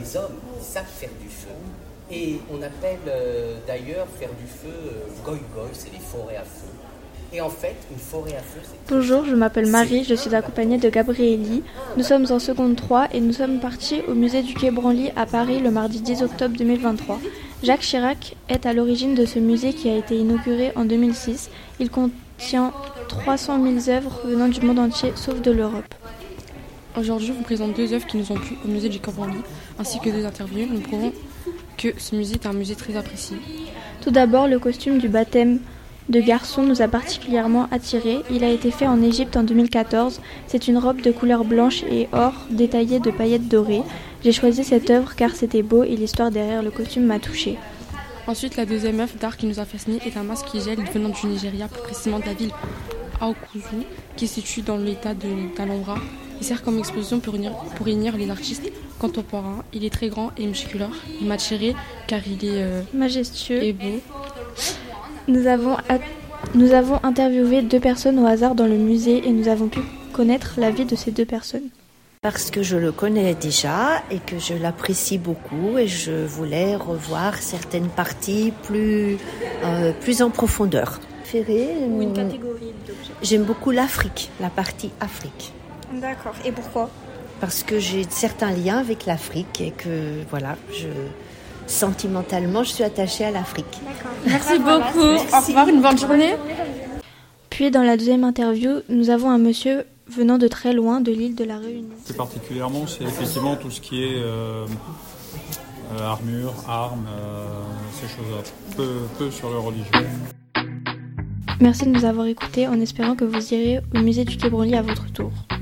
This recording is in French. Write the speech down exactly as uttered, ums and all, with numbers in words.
des hommes qui savent faire du feu. Et on appelle euh, d'ailleurs faire du feu euh, goy-goy, c'est les forêts à feu. Et en fait, une forêt à feu, c'est... Bonjour, je m'appelle Marie, je suis accompagnée de Gabrieli. Nous sommes en seconde trois et nous sommes partis au musée du Quai Branly à Paris le mardi dix octobre deux mille vingt-trois. Jacques Chirac est à l'origine de ce musée qui a été inauguré en deux mille six. Il contient trois cent mille œuvres venant du monde entier, sauf de l'Europe. Aujourd'hui, je vous présente deux œuvres qui nous ont plu au musée du Quai Branly, ainsi que deux interviews. Nous prouvons que ce musée est un musée très apprécié. Tout d'abord, le costume du baptême de garçon nous a particulièrement attirés. Il a été fait en Égypte en deux mille quatorze. C'est une robe de couleur blanche et or détaillée de paillettes dorées. J'ai choisi cette œuvre car c'était beau et l'histoire derrière le costume m'a touchée. Ensuite, la deuxième œuvre d'art qui nous a fascinés est un masque qui gèle venant du Nigeria, plus précisément de la ville Aokuzu, qui se situe dans l'état de d'Anambra. Il sert comme exposition pour réunir, pour réunir les artistes contemporains. Il est très grand et musculaire. Il m'a attiré car il est euh, majestueux et beau. Nous avons, nous avons interviewé deux personnes au hasard dans le musée et nous avons pu connaître la vie de ces deux personnes. Parce que je le connais déjà et que je l'apprécie beaucoup et je voulais revoir certaines parties plus, euh, plus en profondeur. Ou une catégorie d'objets. J'aime beaucoup l'Afrique, la partie Afrique. D'accord. Et pourquoi ? Parce que j'ai certains liens avec l'Afrique et que voilà, je... sentimentalement, je suis attachée à l'Afrique. D'accord. Merci beaucoup. Merci. Au revoir, une bonne journée. Puis dans la deuxième interview, nous avons un monsieur venant de très loin, de l'île de la Réunion. Plus particulièrement, c'est effectivement tout ce qui est euh, euh, armure, armes, euh, ces choses-là. Peu, peu sur le religieux. Merci de nous avoir écoutés en espérant que vous irez au musée du Quai Branly à votre tour.